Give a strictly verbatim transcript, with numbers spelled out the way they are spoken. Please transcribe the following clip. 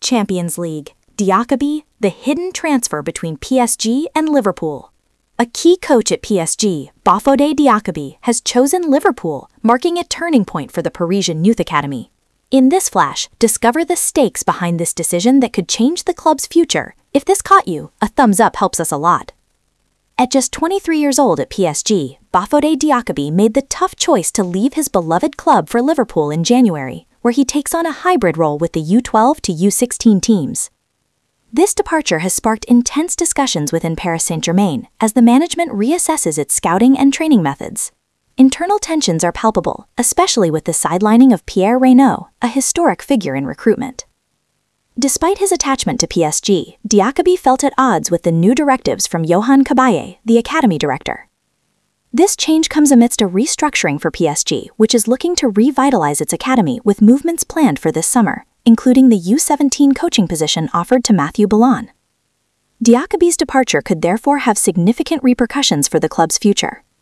Champions League. Diakhaby, the hidden transfer between P S G and Liverpool. A key coach at P S G, Bafodé Diakhaby, has chosen Liverpool, marking a turning point for the Parisian Youth Academy. In this flash, discover the stakes behind this decision that could change the club's future. If this caught you, a thumbs up helps us a lot. At just twenty-three years old at P S G, Bafodé Diakhaby made the tough choice to leave his beloved club for Liverpool in January, where he takes on a hybrid role with the U twelve to U sixteen teams. This departure has sparked intense discussions within Paris Saint-Germain as the management reassesses its scouting and training methods. Internal tensions are palpable, especially with the sidelining of Pierre Reynaud, a historic figure in recruitment. Despite his attachment to P S G, Diakhaby felt at odds with the new directives from Yohan Cabaye, the academy director. This change comes amidst a restructuring for P S G, which is looking to revitalize its academy with movements planned for this summer, including the U seventeen coaching position offered to Mathieu Ballon. Diakhaby's departure could therefore have significant repercussions for the club's future.